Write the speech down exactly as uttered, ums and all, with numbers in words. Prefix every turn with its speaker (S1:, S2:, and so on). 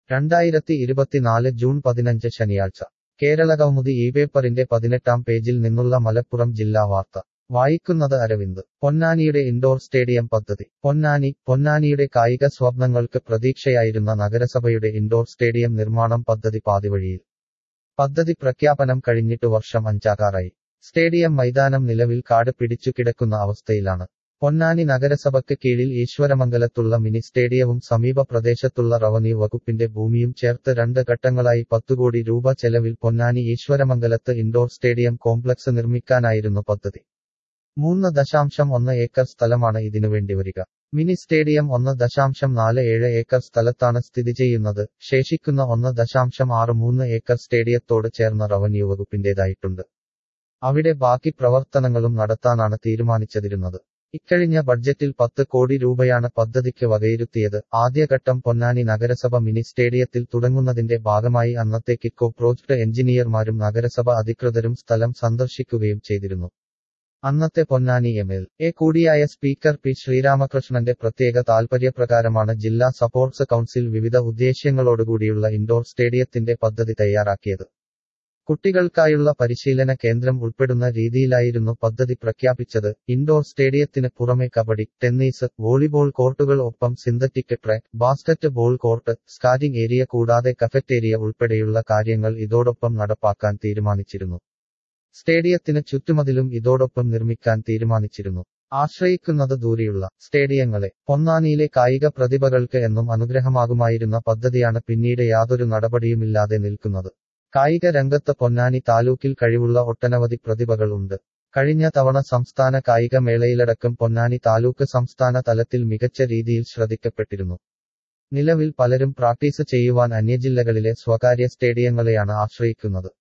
S1: രണ്ടായിരത്തി ഇരുപത്തിനാല് ജൂൺ പതിനഞ്ച് ശനിയാഴ്ച കേരളകൗമുദി ഈ പേപ്പറിന്റെ പതിനെട്ടാം പേജിൽ നിന്നുള്ള മലപ്പുറം ജില്ലാ വാർത്ത വായിക്കുന്നത് അരവിന്ദ്. പൊന്നാനിയുടെ ഇൻഡോർ സ്റ്റേഡിയം പദ്ധതി. പൊന്നാനി പൊന്നാനിയുടെ കായിക സ്വപ്നങ്ങൾക്ക് പ്രതീക്ഷയായിരുന്ന നഗരസഭയുടെ ഇൻഡോർ സ്റ്റേഡിയം നിർമ്മാണം പദ്ധതി പാതിവഴിയിൽ. പദ്ധതി പ്രഖ്യാപനം കഴിഞ്ഞിട്ട് വർഷം അഞ്ചാകാറായി. സ്റ്റേഡിയം മൈതാനം നിലവിൽ കാട് പിടിച്ചു കിടക്കുന്ന അവസ്ഥയിലാണ്. പൊന്നാനി നഗരസഭയ്ക്ക് കീഴിൽ ഈശ്വരമംഗലത്തുള്ള മിനി സ്റ്റേഡിയവും സമീപ പ്രദേശത്തുള്ള റവന്യൂ വകുപ്പിന്റെ ഭൂമിയും ചേർത്ത് രണ്ട് ഘട്ടങ്ങളായി പത്തു കോടി രൂപ ചെലവിൽ പൊന്നാനി ഈശ്വരമംഗലത്ത് ഇൻഡോർ സ്റ്റേഡിയം കോംപ്ലക്സ് നിർമ്മിക്കാനായിരുന്നു പദ്ധതി. മൂന്ന് ദശാംശം ഒന്ന് ഏക്കർ സ്ഥലമാണ് ഇതിനുവേണ്ടി വരിക. മിനി സ്റ്റേഡിയം ഒന്ന് ദശാംശം നാല് ഏഴ് ഏക്കർ സ്ഥലത്താണ് സ്ഥിതി ചെയ്യുന്നത്. ശേഷിക്കുന്ന ഒന്ന് ദശാംശം ആറ് മൂന്ന് ഏക്കർ സ്റ്റേഡിയത്തോട് ചേർന്ന റവന്യൂ വകുപ്പിന്റേതായിട്ടുണ്ട്. അവിടെ ബാക്കി പ്രവർത്തനങ്ങളും നടത്താനാണ് തീരുമാനിച്ചതിരുന്നത്. ഇക്കഴിഞ്ഞ ബഡ്ജറ്റിൽ പത്ത് കോടി രൂപയാണ് പദ്ധതിക്ക് വകയിരുത്തിയത്. ആദ്യഘട്ടം പൊന്നാനി നഗരസഭ മിനി സ്റ്റേഡിയത്തിൽ തുടങ്ങുന്നതിന്റെ ഭാഗമായി അന്നത്തെ കിറ്റ്കോ പ്രോജക്ട് എഞ്ചിനീയർമാരും നഗരസഭ അധികൃതരും സ്ഥലം സന്ദർശിക്കുകയും ചെയ്തിരുന്നു. അന്നത്തെ പൊന്നാനി എം എൽ എ കൂടിയായ സ്പീക്കർ പി ശ്രീരാമകൃഷ്ണന്റെ പ്രത്യേക താൽപര്യപ്രകാരമാണ് ജില്ലാ സ്പോർട്സ് കൗൺസിൽ വിവിധ ഉദ്ദേശ്യങ്ങളോടുകൂടിയുള്ള ഇൻഡോർ സ്റ്റേഡിയത്തിന്റെ പദ്ധതി തയ്യാറാക്കിയത്. കുട്ടികൾക്കായുള്ള പരിശീലന കേന്ദ്രം ഉൾപ്പെടുന്ന രീതിയിലായിരുന്നു പദ്ധതി പ്രഖ്യാപിച്ചത്. ഇൻഡോർ സ്റ്റേഡിയത്തിന് പുറമെ കബഡി, ടെന്നീസ്, വോളിബോൾ കോർട്ടുകൾ, ഒപ്പം synthetic track, basketball court, skating area കൂടാതെ കഫറ്റേരിയ ഉൾപ്പെടെയുള്ള കാര്യങ്ങൾ ഇതോടൊപ്പം നടപ്പാക്കാൻ തീരുമാനിച്ചിരുന്നു. സ്റ്റേഡിയത്തിന് ചുറ്റുമതിലും ഇതോടൊപ്പം നിർമ്മിക്കാൻ തീരുമാനിച്ചിരുന്നു. ആശ്രയിക്കുന്നത് ദൂരെയുള്ള സ്റ്റേഡിയങ്ങളെ. പൊന്നാനിയിലെ കായിക പ്രതിഭകൾക്ക് എന്നും അനുഗ്രഹമാകുമായിരുന്ന പദ്ധതിയാണ് പിന്നീട് യാതൊരു നടപടിയുമില്ലാതെ നിൽക്കുന്നത്. കായിക രംഗത്ത് പൊന്നാനി താലൂക്കിൽ കഴിവുള്ള ഒട്ടനവധി പ്രതിഭകൾ ഉണ്ട്. കഴിഞ്ഞ തവണ സംസ്ഥാന കായിക മേളയിലടക്കം പൊന്നാനി താലൂക്ക് സംസ്ഥാന തലത്തിൽ മികച്ച രീതിയിൽ ശ്രദ്ധിക്കപ്പെട്ടിരുന്നു. നിലവിൽ പലരും പ്രാക്ടീസ് ചെയ്യുവാൻ അന്യജില്ലകളിലെ സ്വകാര്യ സ്റ്റേഡിയങ്ങളെയാണ് ആശ്രയിക്കുന്നത്.